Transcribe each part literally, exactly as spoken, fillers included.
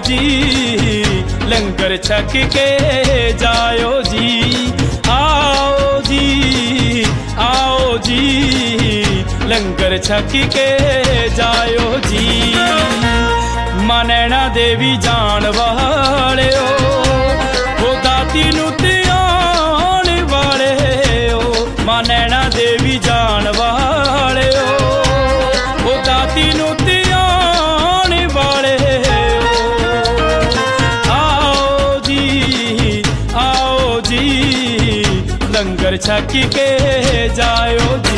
जी लंगर छक के जायो जी। आओ जी आओ जी लंगर छक के जायो जी। मां नैना देवी जान वाले ओ दाती नू ध्यान वाले ओ। मां नैना देवी जान वाले ओ दाती नू ध्यान वाले ओ। आओ जी आओ जी लंगर छक के जायो जी।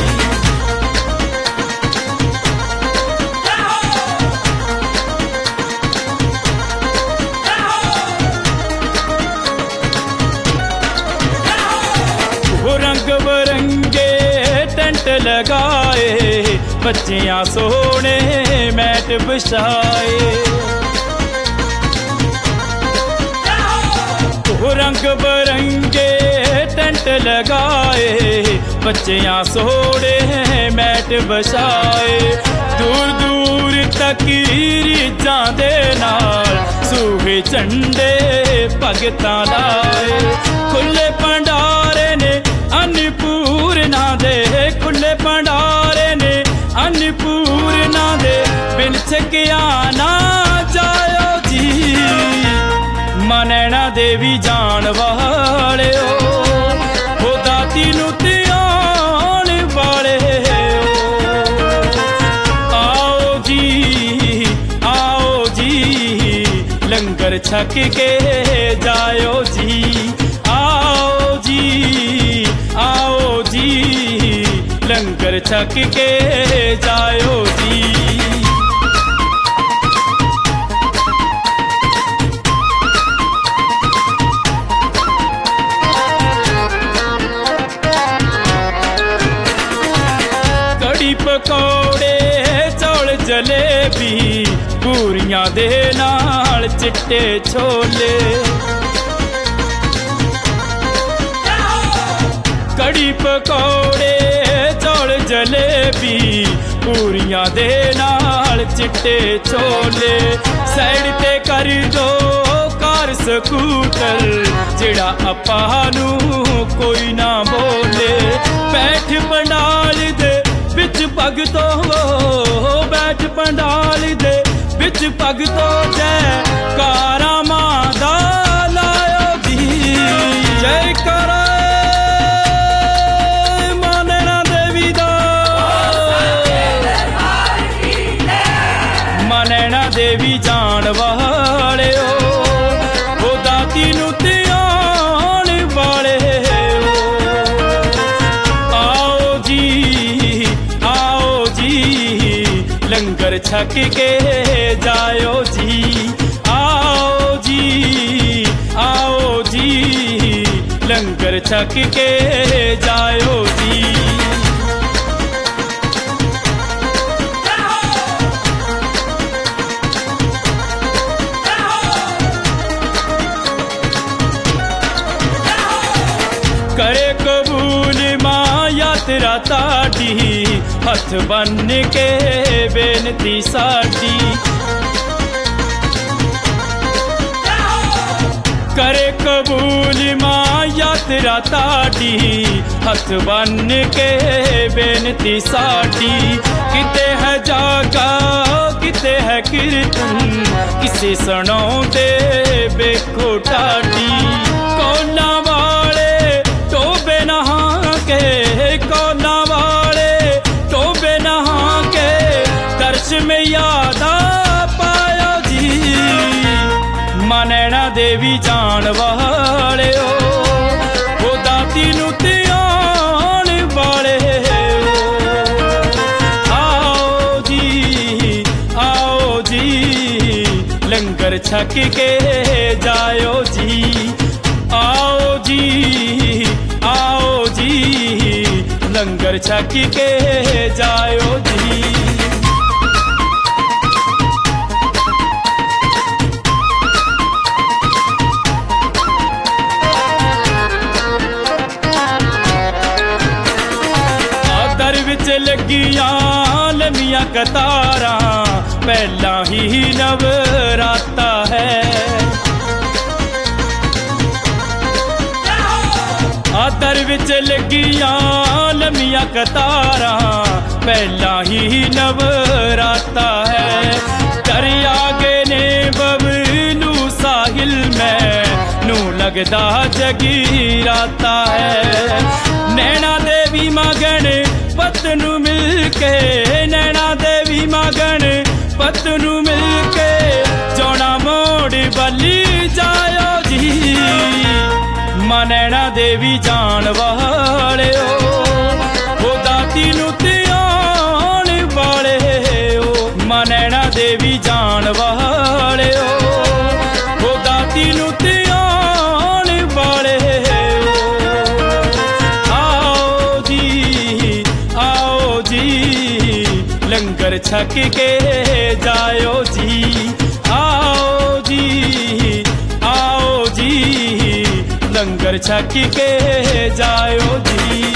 रंग बरंगे टेंट लगाए बच्चियां सोने मैट बिछाए। रंग बरंगे टेंट लगाए बच्चियां सोने मैट बिछाए। दूर दूर तक रीझां दे नाल सूहे झंडे भगतां लाए। खुले भंडारे ने अन्नपूर्णा दे खुले भंडारे ने अन्नपूर्णा दे बिन छकिया ना जायो जी। मां नैना देवी जान वाले ओ दाती नू ध्यान वाले ओ। आओ जी आओ जी लंगर छक के जायो जी। आओ जी आओ जी लंगर छक के जायो जी। कड़ी पकौड़े चौल जलेबी पूरियां दे नाल चिट्टे छोले। कड़ी पकौड़े चौल जलेबी पूरियां दे नाल चिट्टे छोले। साइड ते कर दो कार स्कूटर जेड़ा आपां नू कोई ना बोले। बैठ पंडाल दे बिच भगतो बैठ पंडाल दे बिच भगतो जय कारा मां दा लायो जी। जय कारा देवी जान वाले ओ दाती नू ध्यान वाले ओ। आओ जी आओ जी लंगर छक के जायो जी। आओ जी आओ जी लंगर छक के जायो जी। करे कबूल मां यात्रा ताड़ी हथ बन के बेनती साड़ी। करे कबूल मां यात्रा ताड़ी हथ बन के बेनती साड़ी। किते है जागा किते है कीर्तन किसे सुनाउंदे बेखो टाडी। कोना वाले टोबे नहा के कोना वाले टोबे नहा के दर्श में याद पायो जी। मां नैना देवी जान वाले ओ दाती नू ध्यान वाले ओ। आओ जी आओ जी लंगर छक के जायो जी। आओ जी आओ जी लंगर छक के जायो जी। दर विच लगियां लमियां कतारां पहला ही नवराता है। आदर विच लगियां लम्मियां कतारां, पहला ही नवराता है। कर आगे ने बबलू साहिल मैनू लगदा जगीराता है। नैना देवी मगन पतनू मिलके, नैना देवी मगन पतनू मिलके, जोड़ा मोड़ बली जायो जी। मां नैना देवी जान वाले ओ दाती नू ध्यान वाले ओ। मां नैना देवी जान वाले ओ दाती नू ध्यान वाले ओ। आओ जी आओ जी लंगर छक के जायो जी। आओ जी आओ जी लंगर छक के जायो जी।